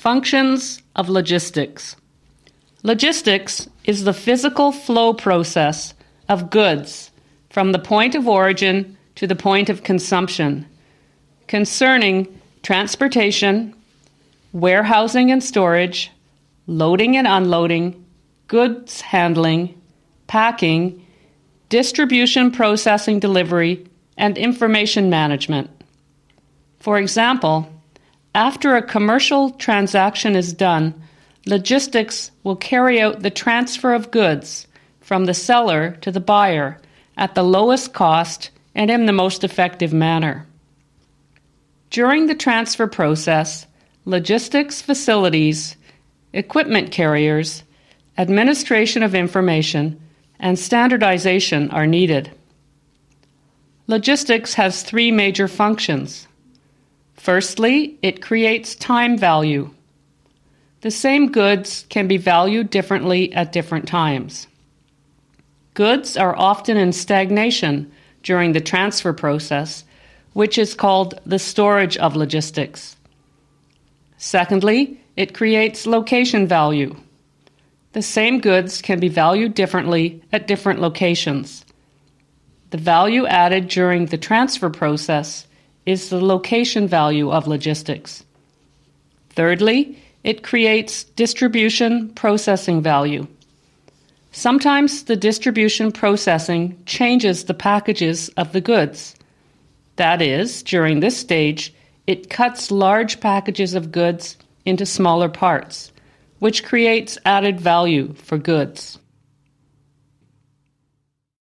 Functions of logistics. Logistics is the physical flow process of goods from the point of origin to the point of consumption, concerning transportation, warehousing and storage, loading and unloading, goods handling, packing, distribution, processing, delivery, and information management. For example, after a commercial transaction is done, logistics will carry out the transfer of goods from the seller to the buyer at the lowest cost and in the most effective manner. During the transfer process, logistics facilities, equipment carriers, administration of information, and standardization are needed. Logistics has three major functions. Firstly, it creates time value. The same goods can be valued differently at different times. Goods are often in stagnation during the transfer process, which is called the storage of logistics. Secondly, it creates location value. The same goods can be valued differently at different locations. The value added during the transfer process is the location value of logistics. Thirdly, it creates distribution processing value. Sometimes the distribution processing changes the packages of the goods. That is, during this stage, it cuts large packages of goods into smaller parts, which creates added value for goods.